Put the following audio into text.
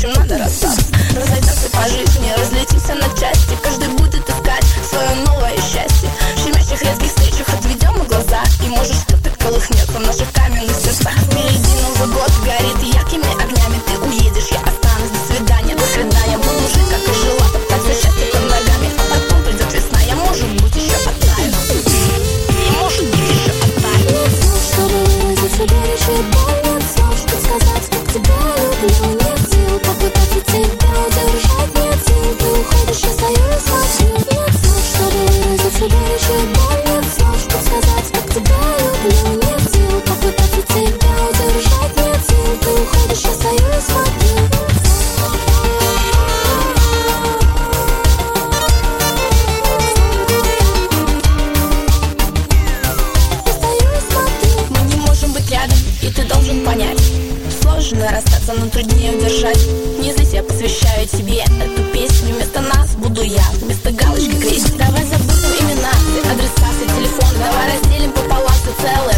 общем, надо расстаться. Разойдемся по жизни, разлетимся на части. Каждый будет искать свое новое счастье. В щемящих редких встречах отведем мы глаза, и может что-то колыхнется в наших каменных сердцах. Впереди Новый год горит яркими огнями. Ты уедешь, я останусь. До свидания, до свидания. Буду жить, как и жила, топтать все счастье под ногами. А потом придет весна, я, может быть, еще оттаю. И может быть, еще оттаю. Нет слов, чтобы выразить себе решить боль. Нет слов, чтобы сказать, как тебя люблю. Нет сил попытаться тебя удержать. Нет сил, ты уходишь, я остаюсь один. Нет слов, чтобы выразить себе решить боль. Нет слов, чтобы сказать, как тебя люблю. Нет сил попытаться тебя удержать. Нет сил, ты уходишь, я остаюсь один. Мы не можем быть рядом, и ты должен понять. Сложно расстаться, но труднее удержать. Не злись, я посвящаю тебе эту песню. Вместо нас буду я, вместо галочки крест. Давай забудем имена, все адреса, все телефоны. Давай разделим пополам все целое.